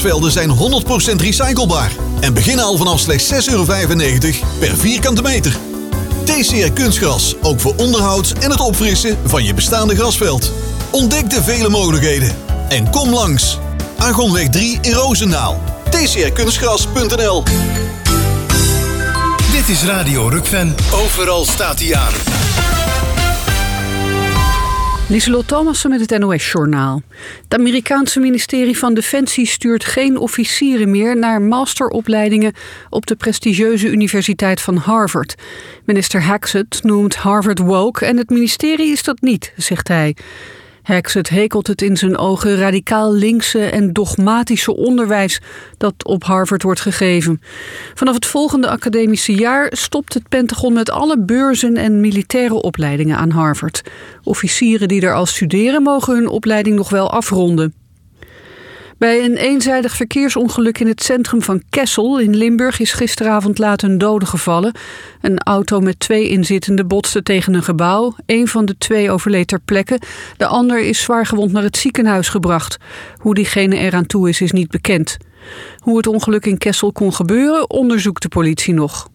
grasvelden zijn 100% recyclebaar en beginnen al vanaf slechts €6,95 per vierkante meter. TCR Kunstgras, ook voor onderhoud en het opfrissen van je bestaande grasveld. Ontdek de vele mogelijkheden en kom langs. Argonweg 3 in Roosendaal. tcrkunstgras.nl. Dit is Radio Rukven. Overal staat hij aan. Lieselot Thomassen met het NOS-journaal. Het Amerikaanse ministerie van Defensie stuurt geen officieren meer naar masteropleidingen op de prestigieuze universiteit van Harvard. Minister Haxett noemt Harvard woke en het ministerie is dat niet, zegt hij. Haxett hekelt het in zijn ogen radicaal linkse en dogmatische onderwijs dat op Harvard wordt gegeven. Vanaf het volgende academische jaar stopt het Pentagon met alle beurzen en militaire opleidingen aan Harvard. Officieren die er al studeren mogen hun opleiding nog wel afronden. Bij een eenzijdig verkeersongeluk in het centrum van Kessel in Limburg is gisteravond laat een dode gevallen. Een auto met 2 inzittenden botste tegen een gebouw. 1 van de 2 overleed ter plekke. De ander is zwaargewond naar het ziekenhuis gebracht. Hoe diegene eraan toe is niet bekend. Hoe het ongeluk in Kessel kon gebeuren, onderzoekt de politie nog.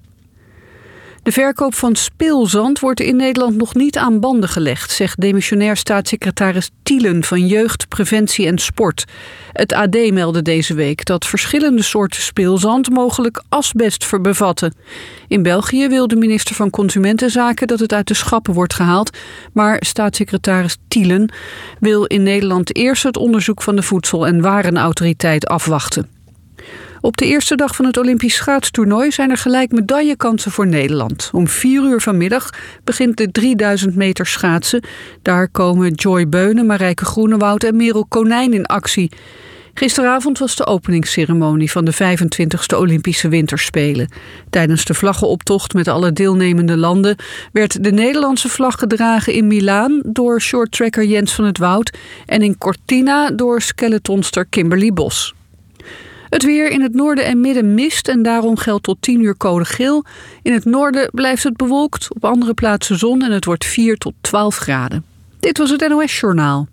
De verkoop van speelzand wordt in Nederland nog niet aan banden gelegd, zegt demissionair staatssecretaris Thielen van Jeugd, Preventie en Sport. Het AD meldde deze week dat verschillende soorten speelzand mogelijk asbest bevatten. In België wil de minister van Consumentenzaken dat het uit de schappen wordt gehaald, maar staatssecretaris Thielen wil in Nederland eerst het onderzoek van de Voedsel- en Warenautoriteit afwachten. Op de eerste dag van het Olympisch schaatstoernooi zijn er gelijk medaillekansen voor Nederland. Om 4:00 vanmiddag begint de 3000 meter schaatsen. Daar komen Joy Beunen, Marijke Groenewoud en Merel Konijn in actie. Gisteravond was de openingsceremonie van de 25e Olympische Winterspelen. Tijdens de vlaggenoptocht met alle deelnemende landen werd de Nederlandse vlag gedragen in Milaan door shorttracker Jens van het Woud en in Cortina door skeletonster Kimberly Bos. Het weer: in het noorden en midden mist en daarom geldt tot 10:00 code geel. In het noorden blijft het bewolkt, op andere plaatsen zon en het wordt 4 tot 12 graden. Dit was het NOS-journaal.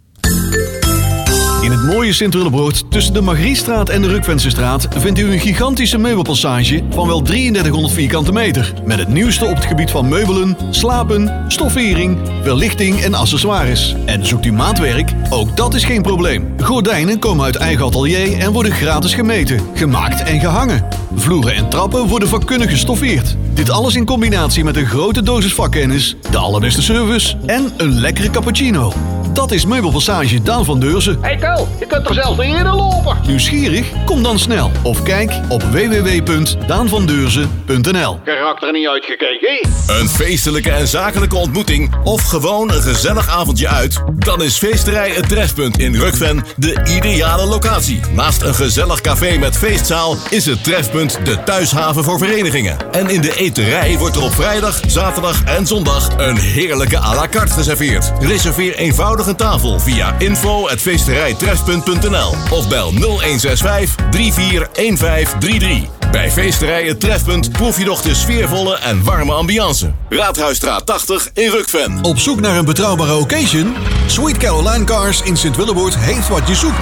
In het mooie Sint-Willebroord tussen de Margriestraat en de Rukvensestraat vindt u een gigantische meubelpassage van wel 3300 vierkante meter. Met het nieuwste op het gebied van meubelen, slapen, stoffering, verlichting en accessoires. En zoekt u maatwerk? Ook dat is geen probleem. Gordijnen komen uit eigen atelier en worden gratis gemeten, gemaakt en gehangen. Vloeren en trappen worden vakkundig gestoffeerd. Dit alles in combinatie met een grote dosis vakkennis, de allerbeste service en een lekkere cappuccino. Dat is Meubelpassage Daan van Deurzen. Hey Ko, je kunt er zelfs niet in lopen. Nieuwsgierig? Kom dan snel of kijk op www.daanvandeurzen.nl. Karakter er niet uitgekeken. Een feestelijke en zakelijke ontmoeting of gewoon een gezellig avondje uit? Dan is Feesterij Het Trefpunt in Rukven de ideale locatie. Naast een gezellig café met feestzaal is Het Trefpunt de thuishaven voor verenigingen. En in de eterij wordt er op vrijdag, zaterdag en zondag een heerlijke à la carte geserveerd. Reserveer eenvoudig een tafel via info@feesterijtrefpunt.nl of bel 0165 341533. Bij Feesterij Het Trefpunt proef je nog de sfeervolle en warme ambiance. Raadhuisstraat 80 in Rukven. Op zoek naar een betrouwbare occasion? Sweet Caroline Cars in Sint-Willebroord heeft wat je zoekt.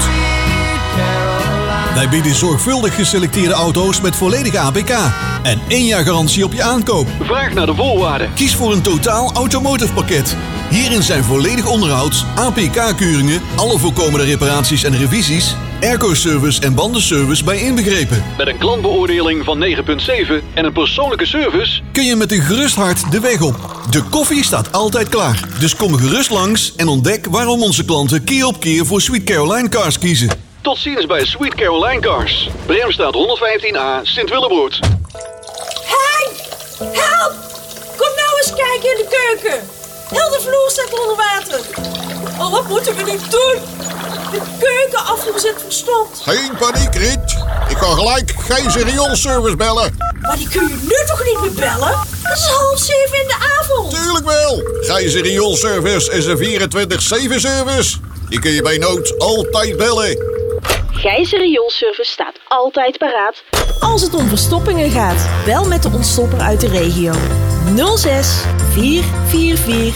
Wij bieden zorgvuldig geselecteerde auto's met volledige APK en 1 jaar garantie op je aankoop. Vraag naar de voorwaarden. Kies voor een totaal automotive pakket. Hierin zijn volledig onderhoud, APK-keuringen, alle voorkomende reparaties en revisies, airco-service en bandenservice bij inbegrepen. Met een klantbeoordeling van 9,7 en een persoonlijke service Kun je met een gerust hart de weg op. De koffie staat altijd klaar. Dus kom gerust langs en ontdek waarom onze klanten keer op keer voor Sweet Caroline Cars kiezen. Tot ziens bij Sweet Caroline Cars. Bremstraat 115A, Sint-Willebroord. Hey! Help! Kom nou eens kijken in de keuken. Heel de vloer staat onder water. Oh, wat moeten we nu doen? De keukenafvoer zit verstomd. Geen paniek, Riet. Ik kan gelijk geen rioolservice bellen. Maar die kun je nu toch niet meer bellen? Het is 6:30 in de avond. Tuurlijk wel. Gijzer rioolservice is een 24/7 service. Die kun je bij nood altijd bellen. Gijzer Rioolservice staat altijd paraat. Als het om verstoppingen gaat, bel met de ontstopper uit de regio. 06 444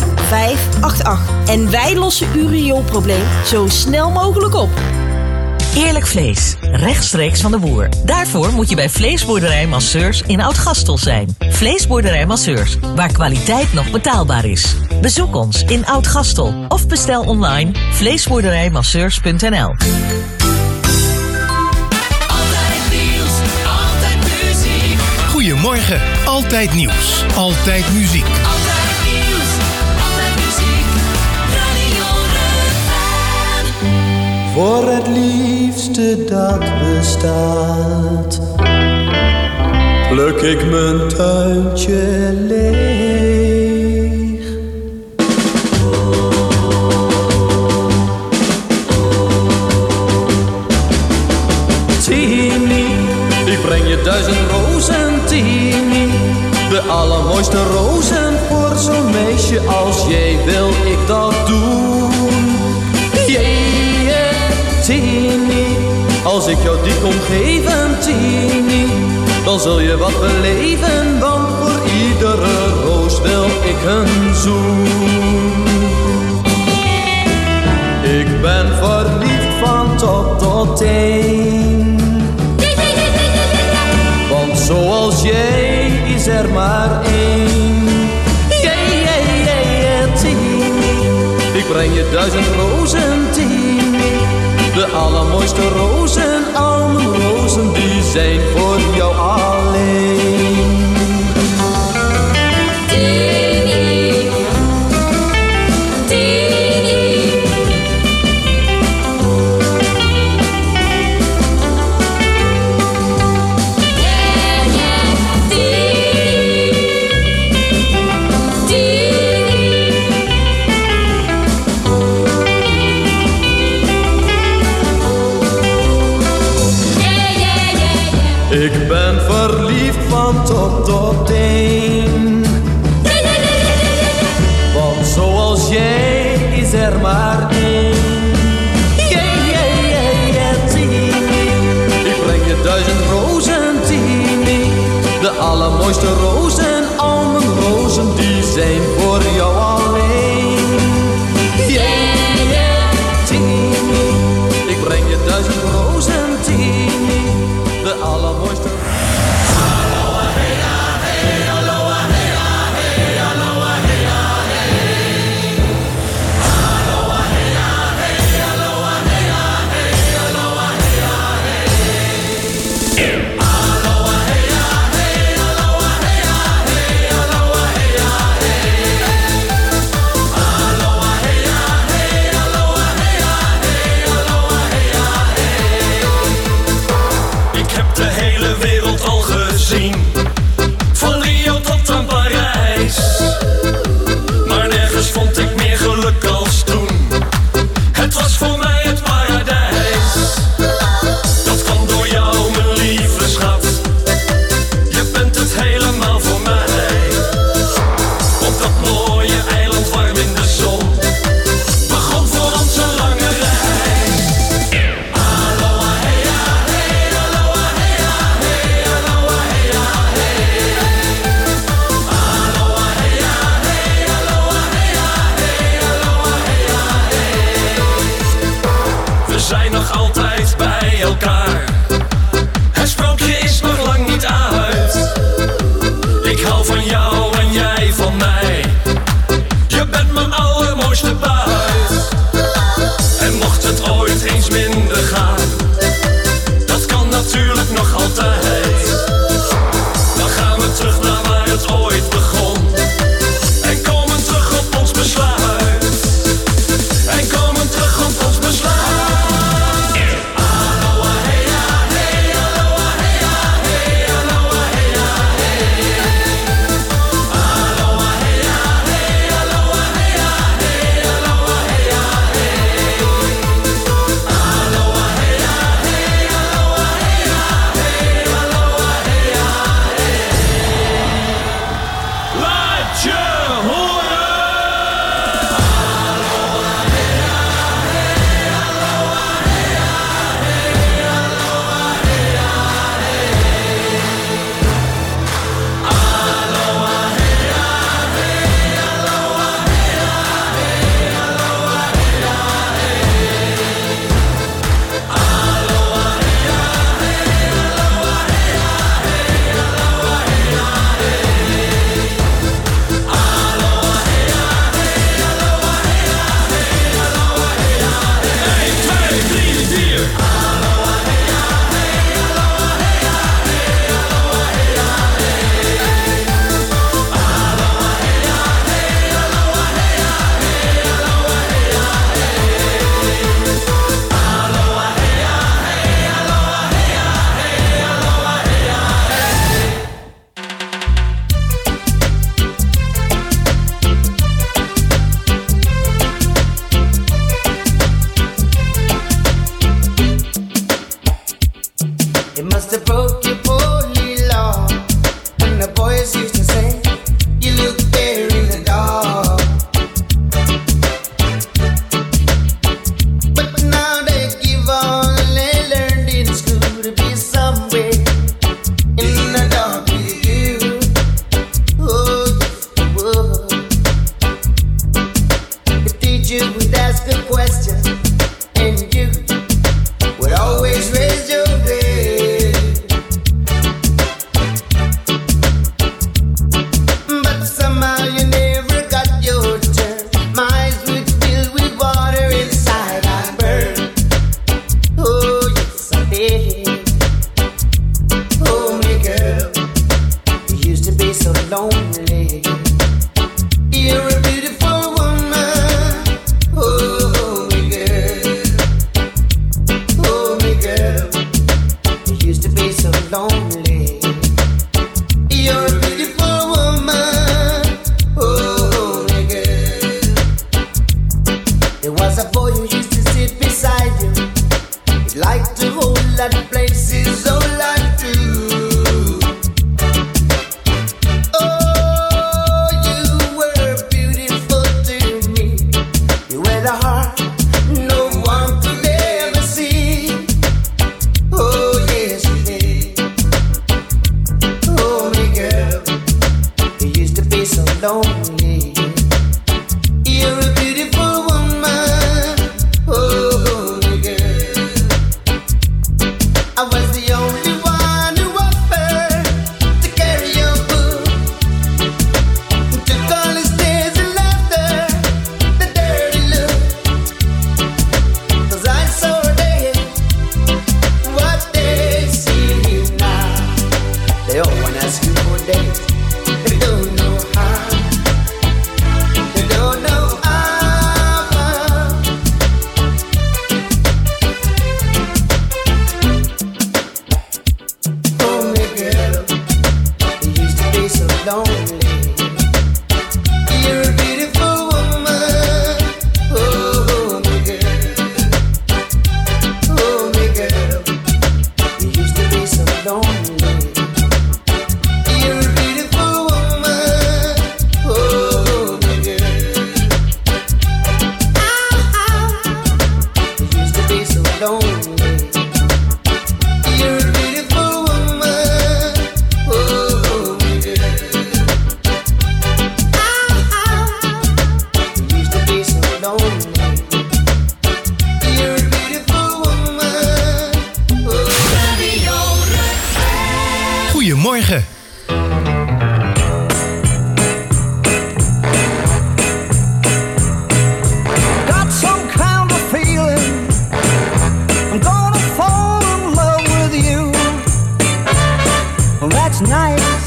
13588. En wij lossen uw rioolprobleem zo snel mogelijk op. Eerlijk vlees, rechtstreeks van de boer. Daarvoor moet je bij Vleesboerderij Masseurs in Oud-Gastel zijn. Vleesboerderij Masseurs, waar kwaliteit nog betaalbaar is. Bezoek ons in Oud-Gastel of bestel online vleesboerderijmasseurs.nl. Goedemorgen, altijd nieuws, altijd muziek. Altijd nieuws, altijd muziek, Radio Rukven. Voor het liefste dat bestaat, pluk ik mijn tuintje leeg. Tini, ik breng je 1000 rozen, Tini. De allermooiste rozen voor zo'n meisje als jij, wil ik dat doen. Yeah, Tini, als ik jou die kom geven, Tini, dan zul je wat beleven, want voor iedere roos wil ik een zoen. Ik ben verliefd van top tot teen, want zoals jij is er maar één. Yeah, Tini, ik breng je 1000 rozen, Tini. De allermooiste rozen, al mijn rozen, die zijn voor jou alleen. Tini, Tini. Ik ben verliefd van top tot teen, want zoals jij is er maar één. Yeah, Tini, ik breng je 1000 rozen, Tini. De allermooiste rozen, al mijn rozen, die zijn voor jou alleen. Yeah, Tini, ik breng je 1000 rozen, Tini. De allermooiste. It must have broke your holy law. And the boys used to say, you look there in the dark. But now they give all they learned in school to be somewhere in the dark with you. Oh, yes, they would. The teacher would ask a question, and you would always raise your head. But somehow you never got your turn. My eyes would fill with water, inside I burn. Oh, yes, I did. Oh, my girl, you used to be so lonely. You're a beautiful woman. Oh, my girl. Oh, my girl, you used to be so lonely. You're a beautiful woman. Oh, my girl. There was a boy who used to sit beside you. He liked to hold that places, oh, like true. Oh, you were beautiful to me. You had a heart no one could ever see. Oh, yes, you did. Oh, my girl, you used to be so lonely. You're a beautiful woman. Oh, my girl, I was the only one who offered to carry your book. Took all his tears and laughter, the dirty look. 'Cause I saw they what they see you now. They all wanna ask you for dates. They don't know how. They don't know how. Oh, my girl, you used to be so lonely. You're a beautiful woman. Oh, my girl. Oh, my girl, you used to be so lonely. You're a beautiful woman. Oh, my girl. You used to be so lonely. You're a beautiful woman. Oh, my girl. You used to be so lonely. You're a beautiful woman. Goedemorgen. Got some kind of feeling I'm gonna fall in love with you. Well, that's nice.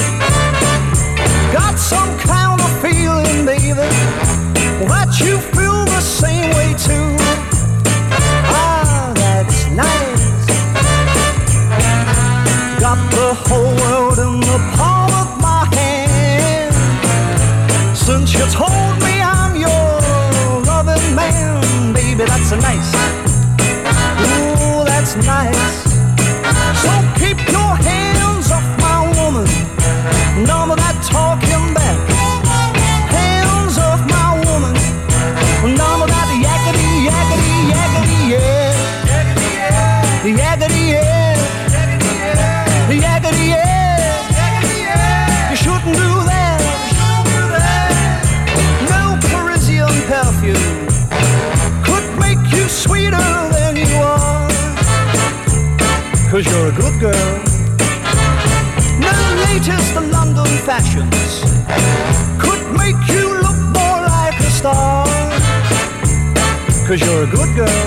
Got some kind of feeling, baby, that you feel the same way too. Ah, that's nice. Got the whole world in the palm of my hand. Since you told me I'm your loving man, baby, that's nice. Ooh, that's nice. So keep your hands off my woman. None of that talking back. Hands off my woman. None of that yakety, yakety, yakety, yeah. Yakety, yeah. Yakety, yeah. You shouldn't do that. No Parisian perfume could make you sweeter than you are. 'Cause you're a good girl. No latest London fashions could make you look more like a star. 'Cause you're a good girl.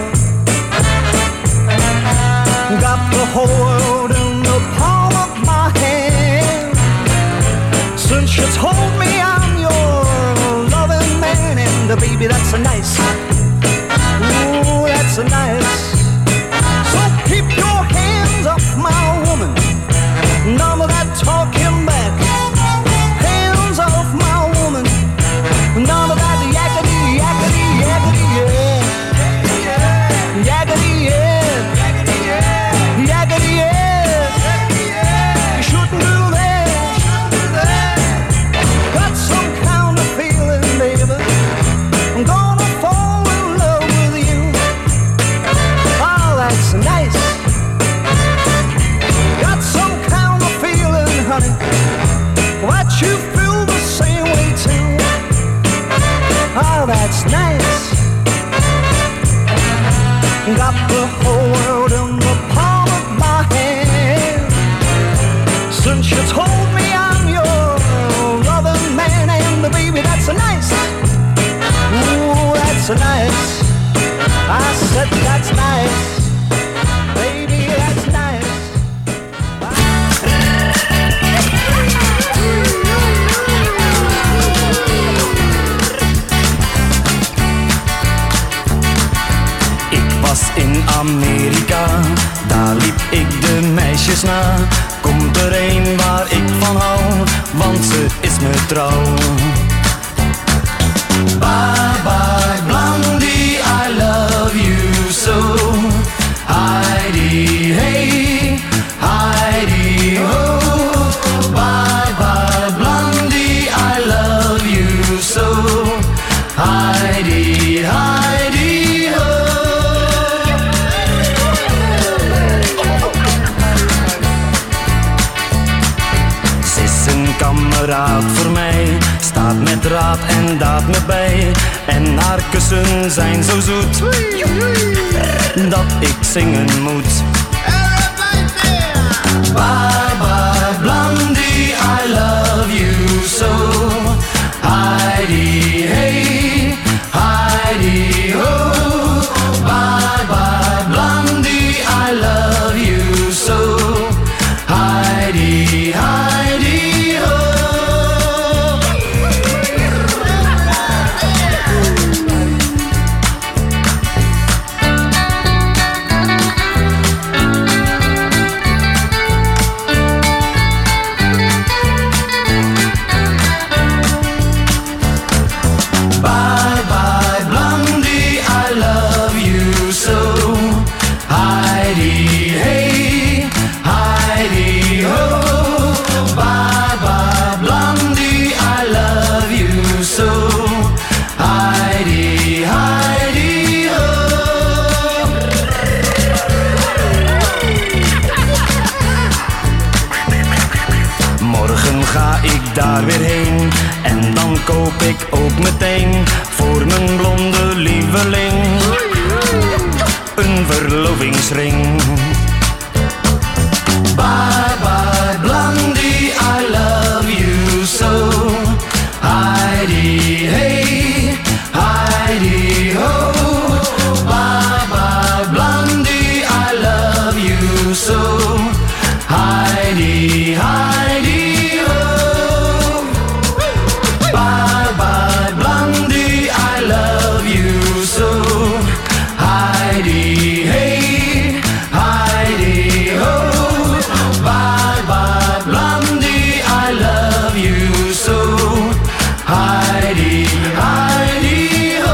Got the whole world in the palm of my hand. Since you told me I'm your loving man, and baby, that's nice. Ooh, that's nice. So keep your hands off my woman. None of that talking back. Hands off my woman. None of that yakety, yakety, yakety, yeah. Yakety, yeah. Yakety, yeah. liep ik de meisjes na. Komt er een waar ik van hou, want ze is me trouw. Bye bye Blondie, I love you so. Heidi hey, Heidi ho. Bye bye Blondie, I love you so. Heidi, Heidi ho. Ze is een kameraad voor mij, staat met raad en daad me bij. En haar kussen zijn zo zoet dat ik zingen moet. Bye bye Blondie, I love you so. Heidi hey, Heidi ho. Bye bye Blondie, I love you so. Heidi, Heidi ho. Bye bye Blondie, I love you so. Heidi hey, Heidi ho. Bye bye Blondie, I love you so. Heidi, Heidi ho. Morgen ga ik daar weer heen en dan koop ik ook meteen voor mijn blonde lieveling een verlovingsring. Bye bye Blondie, I love you so. Heidi hey, Heidi ho. Bye bye Blondie, I love you so. Heidi, Heidi ho. Bye bye Blondie, I love you so. Heidi hey, Heidi ho. Bye bye Blondie, I love you so. Heidi, Heidi ho.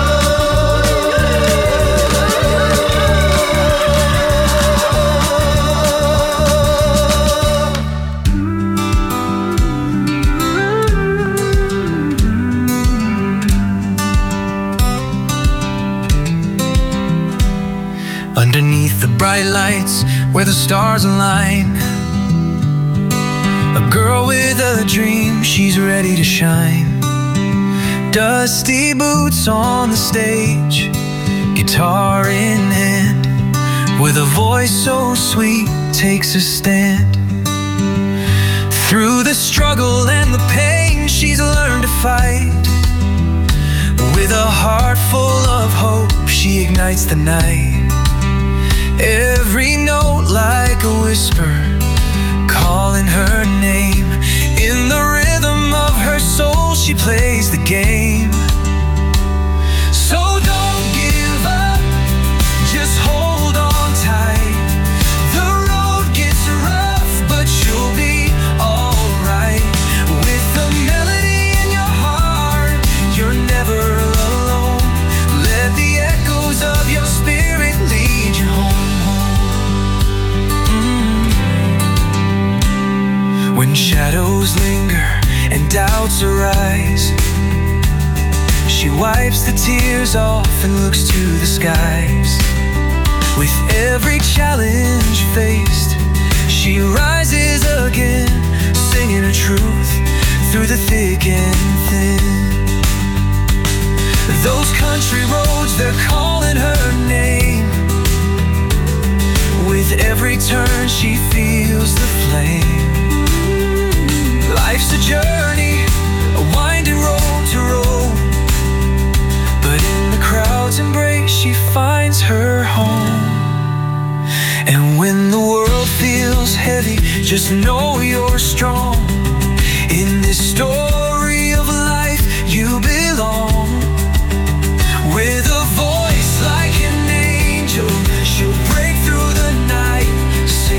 Underneath the bright lights where the stars align, a girl with a dream, she's ready to shine. Dusty boots on the stage, guitar in hand, with a voice so sweet, takes a stand. Through the struggle and the pain, she's learned to fight. With a heart full of hope, she ignites the night. Every note like a whisper, calling her name. In the rhythm of her soul, she plays the game. So don't give up, just hold on tight. The road gets rough, but you'll be alright. With a melody in your heart, you're never alone. Let the echoes of your spirit lead you home. When shadows linger and doubts arise, she wipes the tears off and looks to the skies. With every challenge faced, she rises again, singing her truth through the thick and thin. Those country roads, they're calling her name. With every turn she feels the flame. Life's a journey, a winding road to roam, but in the crowd's embrace she finds her home. And when the world feels heavy, just know you're strong. In this story of life you belong. With a voice like an angel, she'll break through the night,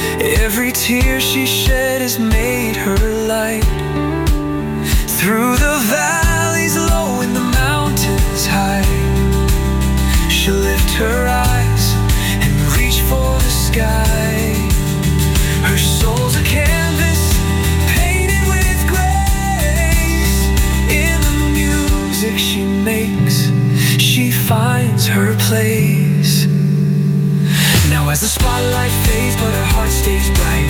Every tear she shed has made her light. Through the valleys low and the mountains high, she'll lift her eyes and reach for the sky. Her soul's a canvas painted with grace. In the music she makes, she finds her place. Now as the spotlight fades but her heart stays bright,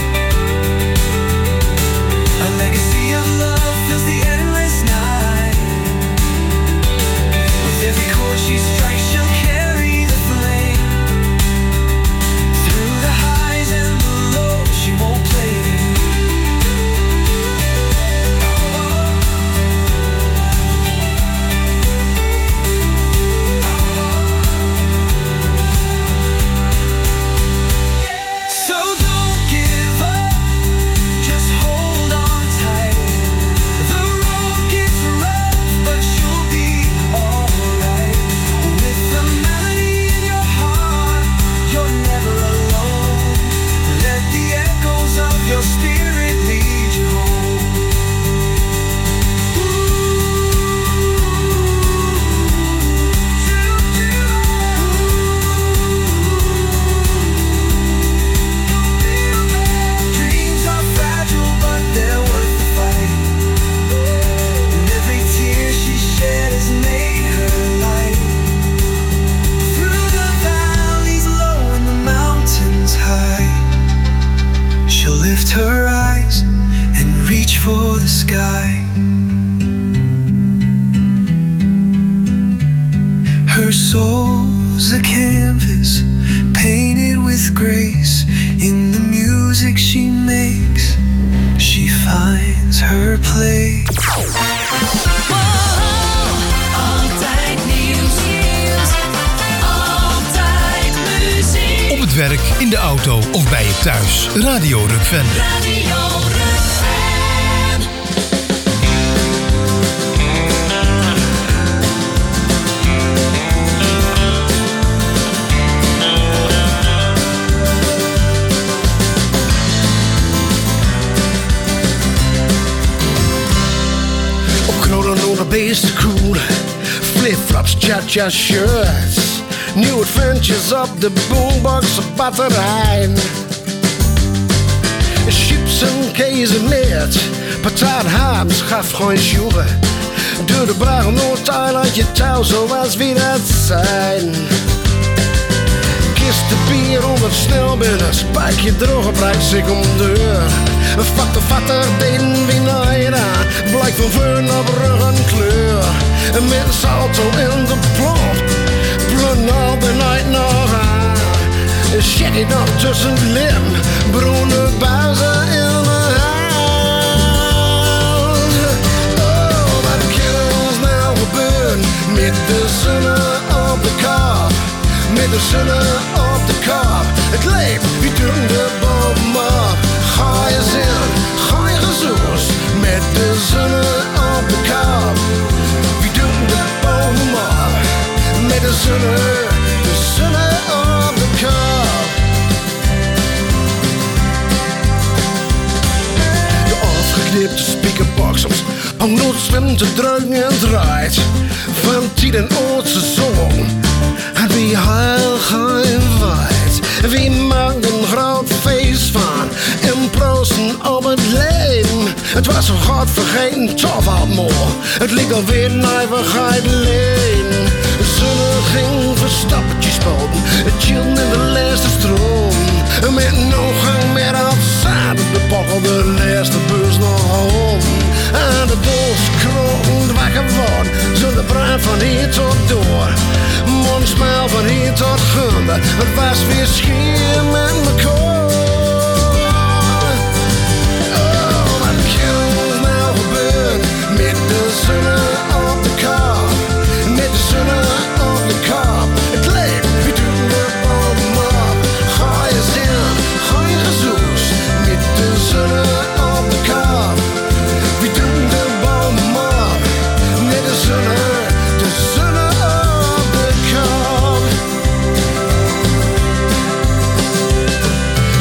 a legacy of love fills the endless night. With every chord she strikes, she'll carry the flame. Through the highs and the lows, she won't play. So don't give up, just hold on tight. The road gets rough, but you'll be alright. With the melody in your heart, you're never alone. Let the echoes of your spirit lead you home. Dreams are fragile, but they're worth the fight. And every tear she shed has made her light. Through the valleys low and the mountains high, she'll lift her eyes and reach for the sky. Her soul's a canvas painted with grace. In the music she makes, she finds her place. Altijd nieuws. Altijd muziek. Op het werk, in de auto of bij je thuis. Radio Rukven. Radio Rukven. Op knolen door de beesten cool. Flip-flops, cha-cha shirts. New adventures op de boombox op batterij. Chips en kezenmeert. Patathaam, schaf gewoon sjoeren. Door de brug Noord-Eiland, je touw zoals wie dat zijn. Kisten bier onder snel binnen. Spijk je droge bruid zich om de deur. Een vatter deden wie naïda. Blijk van vuur op rug en kleur. Met een salto in de plomp. Blun al de night nog aan. Shaggy nog tussen het lim. Bruine buizen in de hand. Oh, wat kan ons nou gebeuren? Met de zon op de kop. Met de zon op de kop. Het leven, wie doen de boom op? Ga je zin, ga je gezoes. Met de zon op de kop. Wie doen de boom op? Met de zon op de kop. De afgeknipte speakerboxers om noodslim te drukken en draait. Van tijd en oortse zon. En wie heil geen wijd. Wie maakt een groot feest van. En proosten op het leven. Het was een god vergeten, tof al mooi. Het liep alweer een eeuwigheid leen. De zon ging verstappertjes spoten. Het chillen in de laatste stroom. Met een ooggang meer outside. De pokkel de laatste bus nog om. En de bos kroon wakker wordt. Zonder bruin van hier tot door. Mondsmijl van hier tot Gunde. Het was weer schier met me koor. Oh, wat kan ons nou gebeuren? Met de zon op de kop. Met de zon op de kop. Het leeft, wie doen de boom op? Ga je zin, ga je gezoes. Met de zon op de kop. Wie doen de boom op? Met de zon op de kop.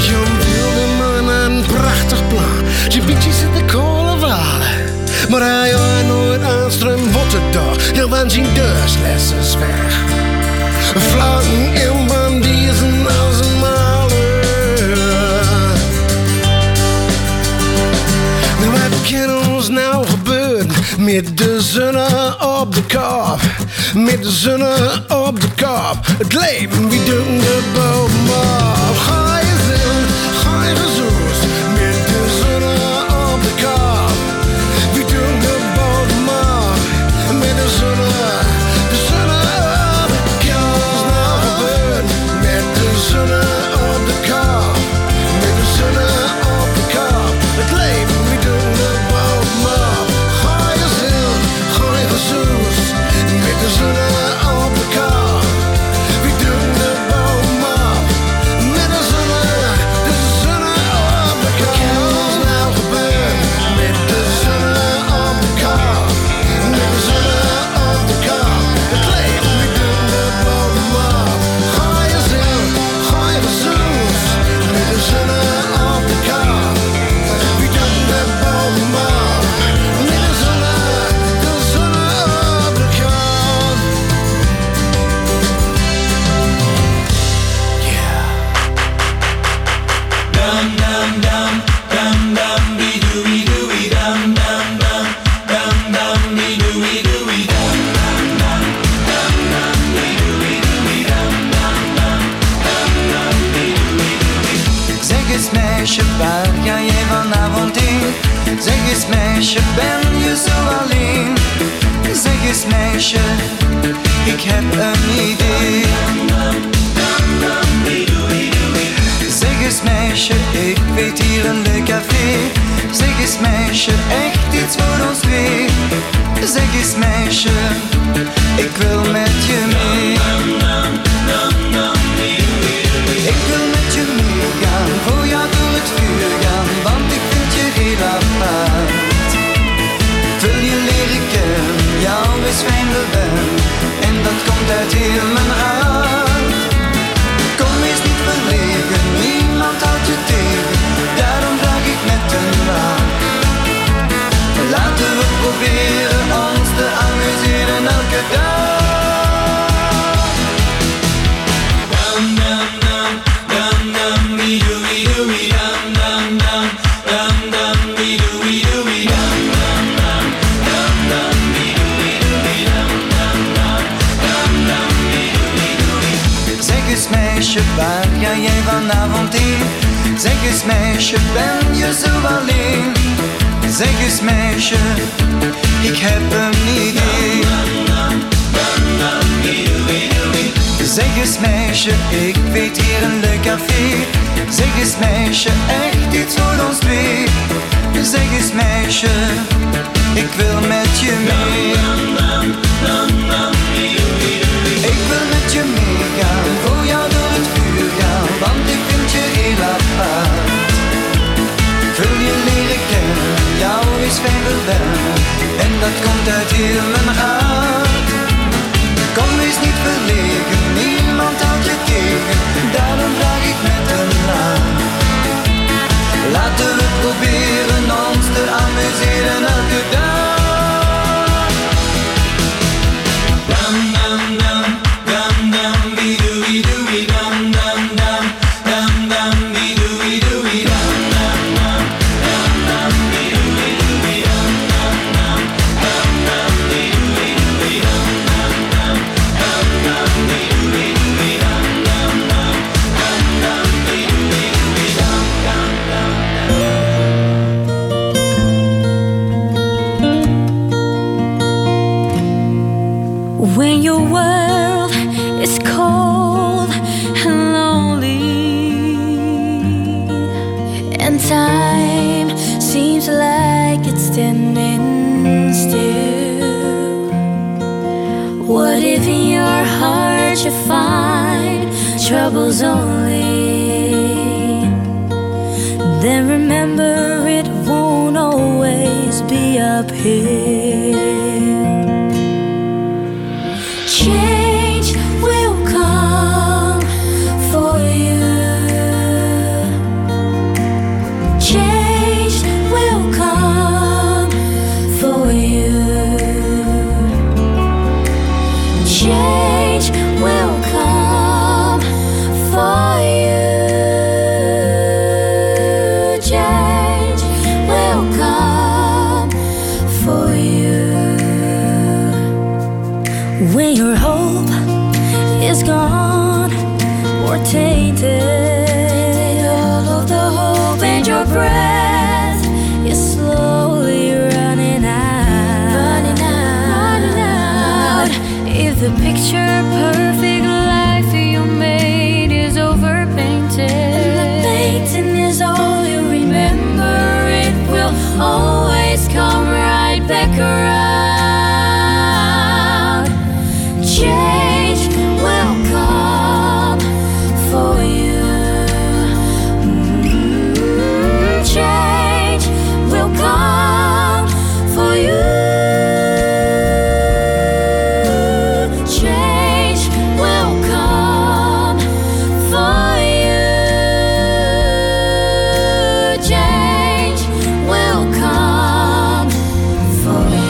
zijn deurslessen weg. Vlaggen in bandiezen als een maler. Nou, wat kan ons nou gebeuren met de zonne op de kop? Met de zonne op de kop. Het leven, wie doen de bovenop? Ga je zin, ga je gezoes. Met de zonne op de kop. Wie doen de bovenop? Met de zonne op de kop. Nou gebeurt met de zonne op de kop. Met de zonne op de kop. Het leven, wie doen de bovenop? Ga je zin, ga je gezoes. Met de zonne op de kop. Wie doen de bovenop? Met de zonne op de kop. Wat kan nou gebeuren? Met de zonne op de kop. Met de zonne op de kop. Het leven, wie doen de bovenop? Ga je zin, ga je gezoes. Met de zonne op de kop. Wie doen de bovenop? Met de zonne op de kop. Dum dum dum dum dum be dooey dooey dum dum dum dum dum be dooey dooey dum dum dum dum dum be dooey dooey dum dum dum dum dum be dooey dooey. Zeg eens meisje, waar ga jij vanavond heen? Zeg eens meisje, ben je zo alleen? Zeg eens meisje, ik heb een idee. Zeg eens meisje, ik weet hier een leuk café. Zeg eens meisje, echt iets voor ons twee. Zeg eens meisje, ik wil met je mee. Ik wil met je meegaan, voor jou door het vuur gaan, want ik vind je heel apart. Ik wil je leren kennen, jou is fijn de ben, en dat komt uit heel mijn hart. Kom eens niet verlegen, niemand houdt je tegen, daarom vraag ik met een lach. Laten we proberen ons te amuseren elke dag. Dum dum dum dum dum be dooey dooey dum dum dum dum dum be dooey dooey dum dum dum dum dum be dooey dooey dum dum dum dum dum be dooey dooey. Zeg eens meisje, waar ga jij vanavond heen? Zeg eens meisje, ben je zo alleen? Zeg eens meisje, ik heb een idee. Zeg eens meisje, ik weet hier een leuk café. Zeg eens meisje, echt iets voor ons twee. Zeg eens meisje, ik wil met je mee. Ik wil met je meegaan, voor jou door het vuur gaan, want ik vind je heel apart. Ik wil je leren kennen, jou is fijn verwennen, en dat komt uit heel mijn hart. Kom eens niet verlegen, niemand houdt je tegen, daarom vraag ik met een lach. Laten we proberen ons te amuseren elke dag. Dum dum dum dum dum be dooey dooey dum dum dum dum dum be dooey dooey dum dum dum dum dum be dooey dooey dum dum dum dum dum be dooey dooey dum dum dum dum dum be dooey dooey dum dum dum dum dum be dooey dooey dum dum dum. When your world is cold and lonely, and time seems like it's standing still, what if in your heart you find troubles only? Then remember it won't always be uphill. Change will come for you. Change will come for you. The picture perfect life you made is overpainted. And the painting is all you remember. It will always come right back around. Change will come for you. Change will come for you. Change will come for you. Change will come for you.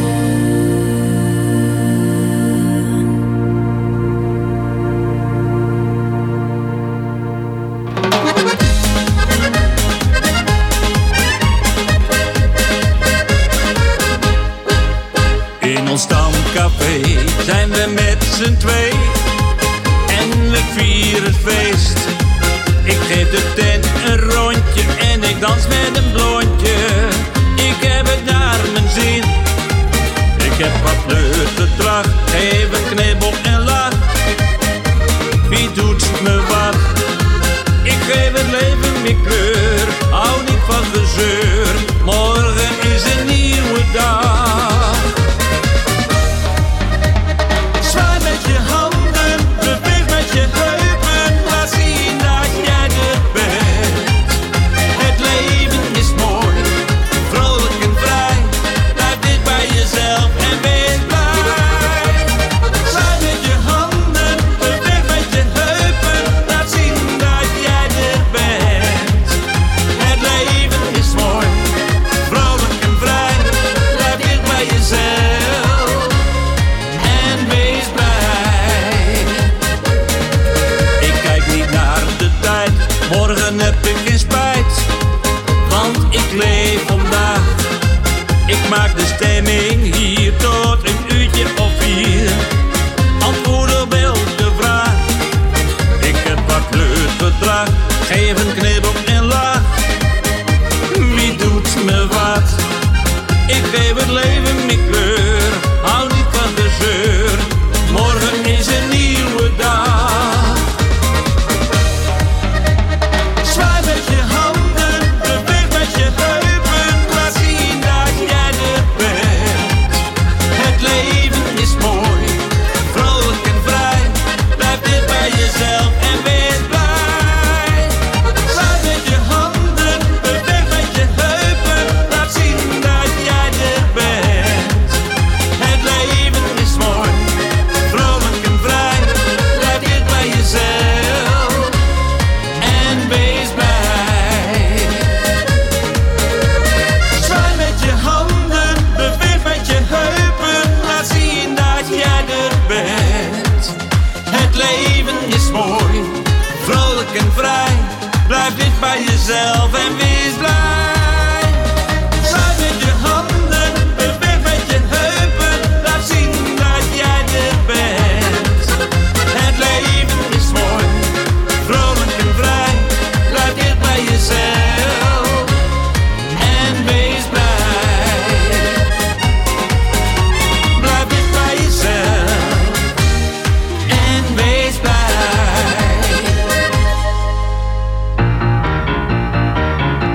In ons stamcafé zijn we met z'n twee en we vieren feest. Ik geef de tent een rondje en ik dans met een blondje. Ik heb het naar mijn zin. Ik heb wat leuk gedrag, geef een knibbel en lach. Wie doet me wat? Ik geef het leven meer kleur, hou niet van gezeur. Morgen is een nieuwe dag. Zwaai met je handen, beweeg met je heupen, laat zien dat jij er bent. Het leven is mooi, vrolijk en vrij, blijf dit bij jezelf en wees blij. Zwaai met je handen, beweeg met je heupen, laat zien dat jij er bent. Het leven is mooi, vrolijk en vrij, blijf dit bij jezelf en wees blij. Ik kijk niet naar de tijd, morgen heb ik geen spijt, want ik leef vandaag. Ik maak de stemming hier tot een uurtje of 4. Antwoord op elke vraag. Ik heb wat leuk gedrag, geef een knibbel en lach. Wie doet me wat? Ik geef het leven meer kleur, hou niet van de zeur. Morgen is een nieuwe dag. Zwaai met je handen, beweeg met je heupen, laat zien dat jij er bent. Het leven is mooi, vrolijk en vrij, blijf dit bij jezelf en wees blij. Zwaai met je handen, beweeg met je heupen, laat zien dat jij er bent. Het leven is mooi, vrolijk en vrij, blijf dit bij jezelf en wees blij. Zwaai met je handen, beweeg met je heupen, laat zien dat jij er bent. Het leven is mooi, vrolijk en vrij, blijf dit bij jezelf en wees blij. Zwaai met je handen, beweeg met je heupen, laat zien dat jij er bent. Het leven is mooi, vrolijk en vrij, blijf dit bij jezelf en wees blij. Blijf dit bij jezelf en wees blij.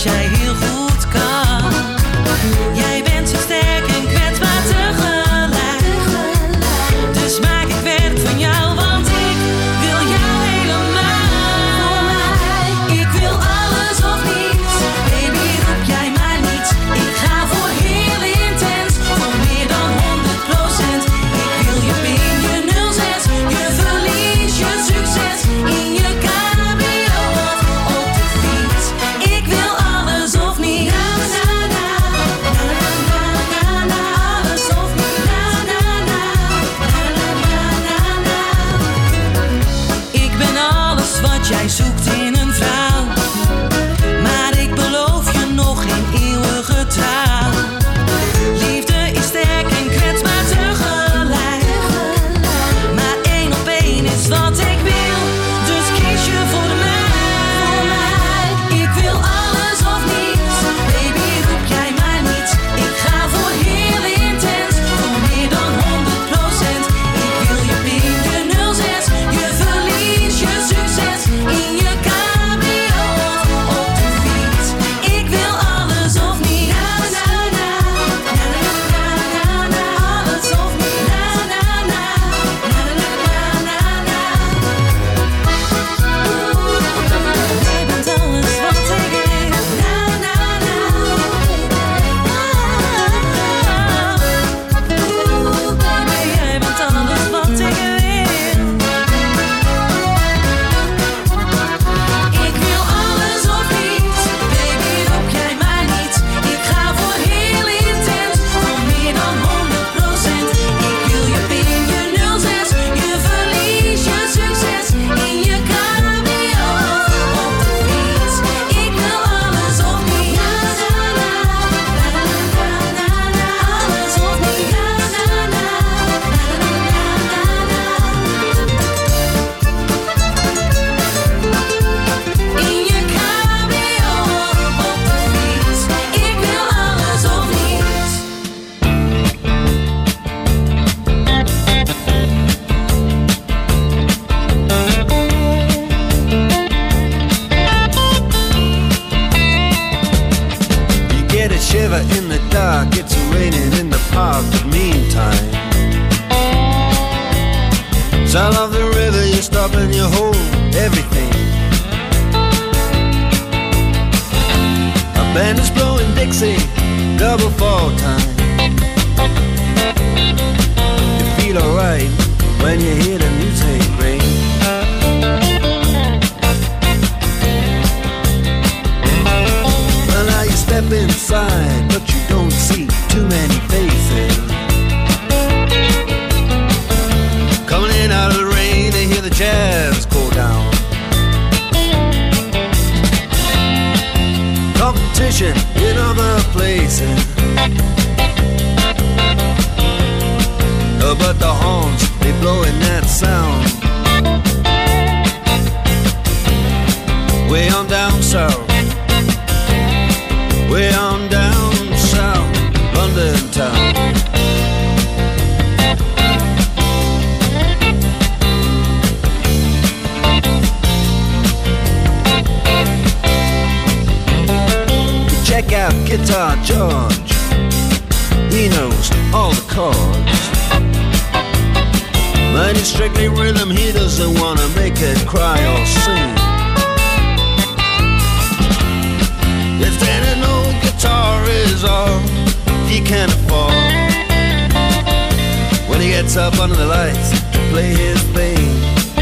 wat jij heel goed kan. Jij bent zo sterk en kwetsbaar tegelijk. Dus maak ik werk van jou, want ik wil jou helemaal. Ik wil alles of niets, baby roep jij maar niet. Ik ga voor heel intens, voor meer dan 100%. Ik wil je pin, je 06, je verlies, je succes. In je cabrio of op de fiets. Ik wil alles of niets. Alles of niets. Ik ben alles wat jij zoekt in een vrouw. Maar ik beloof je nog geen eeuwige trouw. Liefde is sterk en kwetsbaar tegelijk. Maar 1 op 1 is wat ik wil. Dus kies je voor mij. Ik wil alles of niets. Baby roep jij maar niet. Ik ga voor heel intens, voor meer dan 100%. Ik wil je pin, je 06, je verlies, je succes. In je cabrio op de fiets. Ik wil alles of niets. Alles of niets. Jij bent alles wat ik wil. Baby, jij bent alles wat ik wil. Ik wil alles of niets, baby roep jij maar niet. Ik ga voor heel intens, voor meer dan 100%. Ik wil je pin, je 06, je verlies, je succes. In je cabrio op de fiets. Ik wil alles of niets. Alles of niets. In je cabrio op de fiets. Ik wil alles of niets. You get a shiver in the dark, it's raining in the park, but meantime. Sound of the river, you stop and you hold everything. A band is blowing Dixie, double fall time. You feel alright when you hear the music ring. Well, now you step inside, but you don't see too many faces. Coming in out of the rain, they hear the jazz go down. Competition in other places. But the horns, they blowing that sound. Way on down south. Way on down south, London town. Check out Guitar George. He knows all the chords. But it's strictly rhythm, he doesn't wanna make it cry or sing. If then an old guitar is all he can afford, when he gets up under the lights to play his thing.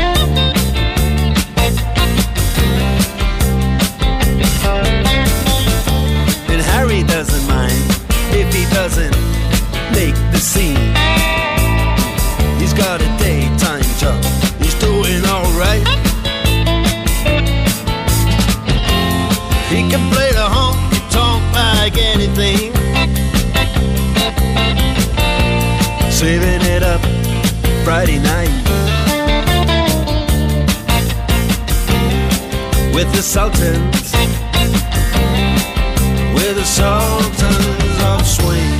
And Harry doesn't mind if he doesn't make the scene. He's got a daytime job, he's doing alright. He can play the honky-tonk like anything, saving it up Friday night with the Sultans, with the Sultans of Swing.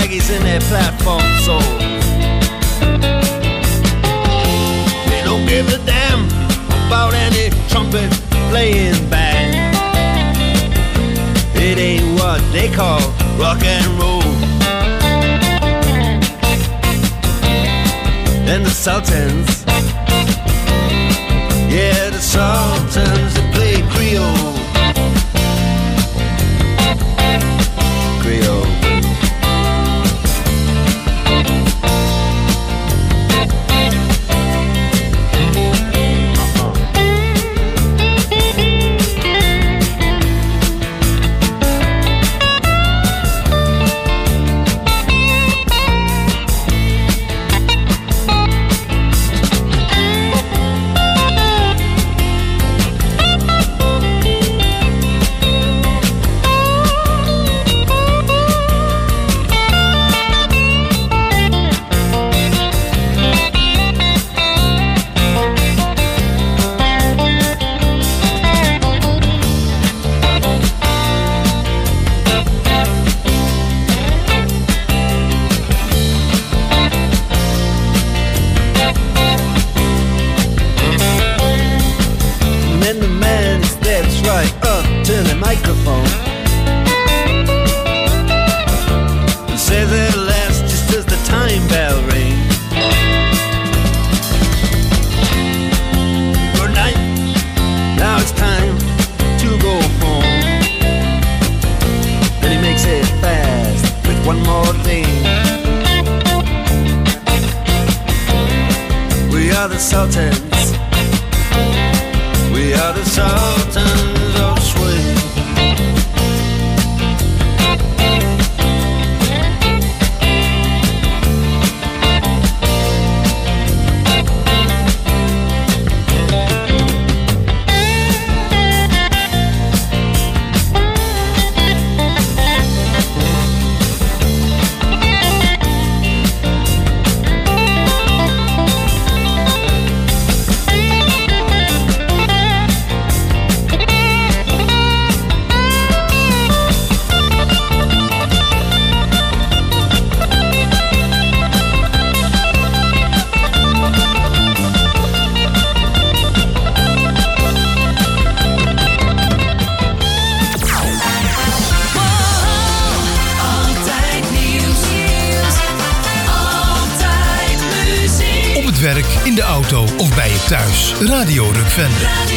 baggies in their platform soles. They don't give a damn about any trumpet playing band. It ain't what they call rock and roll. And the Sultans, yeah, the Sultans, they play Creole. Creole. In de auto of bij je thuis. Radio Rukven.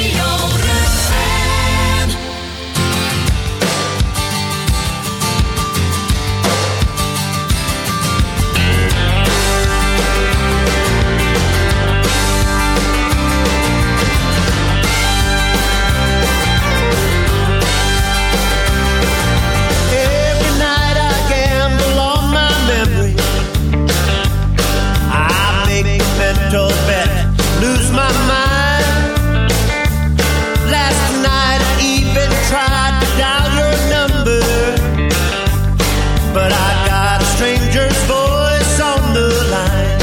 Lose my mind. Last night I even tried to dial your number, but I got a stranger's voice on the line.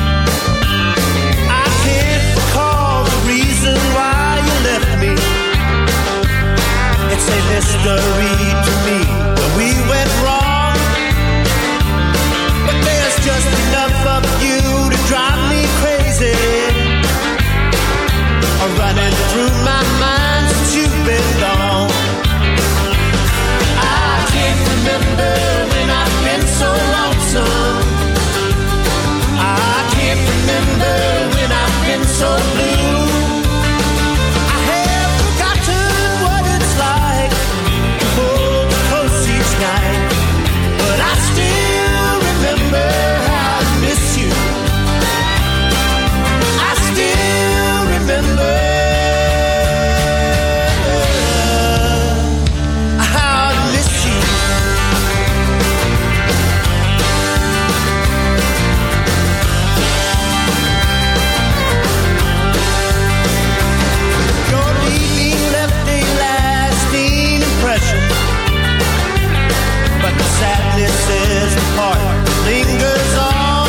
I can't recall the reason why you left me. It's a mystery to me where we went wrong, but there's just enough of you to drive me crazy. Running through my mind since you've been gone. I can't remember when I've been so lonesome. I can't remember when I've been so blue. I have forgotten what it's like to hold you close each night, but I still remember how I miss you. I still remember how I miss you. Your leaving left a lasting impression, but the sadness is the part that lingers on.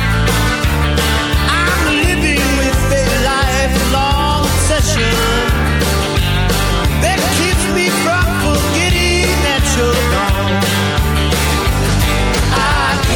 I'm living with a lifelong obsession that keeps me from forgetting that you're gone. I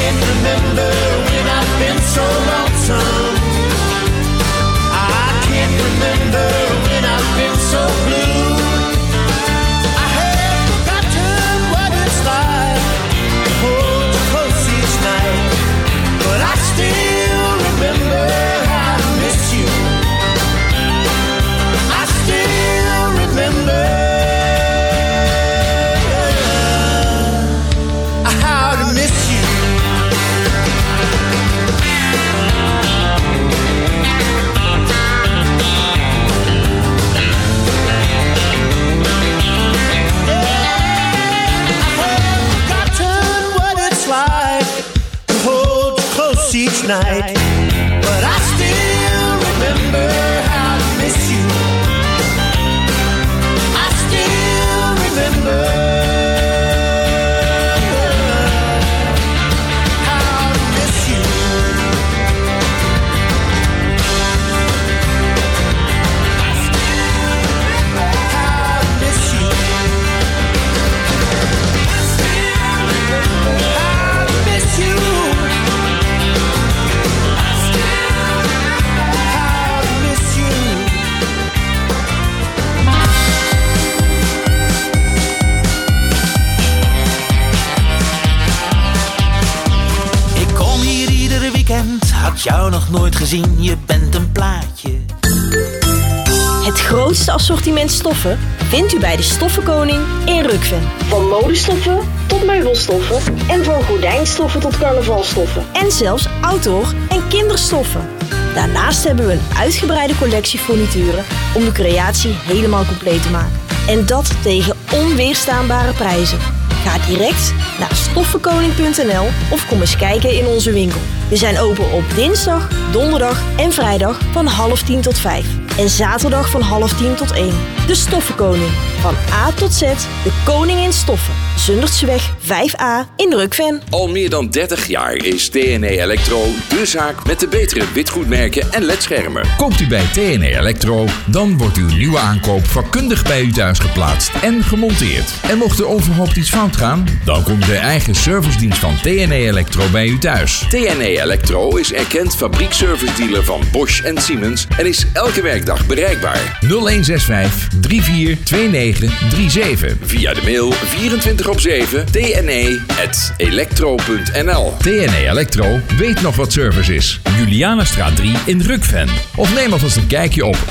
night. But I still remember how to miss you. I still remember how to miss you. I still remember how to miss you. I still remember how to miss you. I still remember how to miss you. Ik kom hier iedere weekend, had jou nog nooit gezien, je bent een plaatje. Het grootste assortiment stoffen vindt u bij de Stoffenkoning in Rukven. Van modestoffen tot meubelstoffen en van gordijnstoffen tot carnavalstoffen. En zelfs outdoor- en kinderstoffen. Daarnaast hebben we een uitgebreide collectie furnituren om de creatie helemaal compleet te maken. En dat tegen onweerstaanbare prijzen. Ga direct naar stoffenkoning.nl of kom eens kijken in onze winkel. We zijn open op dinsdag, donderdag en vrijdag van 9:30 tot 5. En zaterdag van 9:30 tot 1. De Stoffenkoning. Van A tot Z, de koning in stoffen. Zundertseweg 5A in Rukven. Al meer dan 30 jaar is TNE Electro de zaak met de betere witgoedmerken en ledschermen. Koopt u bij TNE Electro, dan wordt uw nieuwe aankoop vakkundig bij u thuis geplaatst en gemonteerd. En mocht er onverhoopt iets fout gaan, dan komt de eigen servicedienst van TNE Electro bij u thuis. TNE Electro is erkend fabriekservice dealer van Bosch en Siemens en is elke werkdag bereikbaar. 0165 342937. Via de mail 24/7 tne@electro.nl. TNE Electro weet nog wat service is. Julianastraat 3 in Rukven. Of neem alvast een kijkje op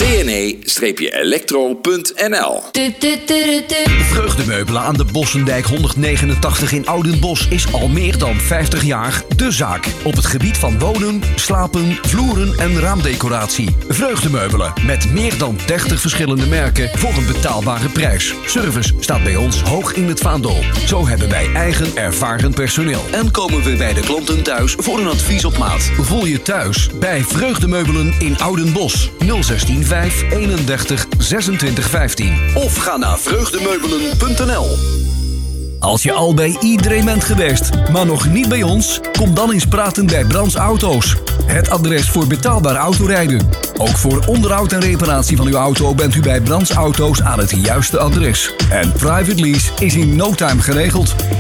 tne-electro.nl. Vreugdemeubelen aan de Bossendijk 189 in Oudenbosch is al meer dan 50 jaar de zaak. Op het gebied van wonen, slapen, vloeren en raamdecoratie. Vreugdemeubelen met meer dan 30 verschillende merken voor een betaalbare prijs. Service staat bij ons hoog in het vaandel. Zo hebben wij eigen ervaren personeel. En komen we bij de klanten thuis voor een advies op maat. Voel je thuis bij Vreugdemeubelen in Oudenbosch. 016 5 31 26 15. Of ga naar vreugdemeubelen.nl. Als je al bij iedereen bent geweest, maar nog niet bij ons, kom dan eens praten bij Brands Auto's. Het adres voor betaalbaar autorijden. Ook voor onderhoud en reparatie van uw auto bent u bij Brands Auto's aan het juiste adres. En private lease is in no time geregeld.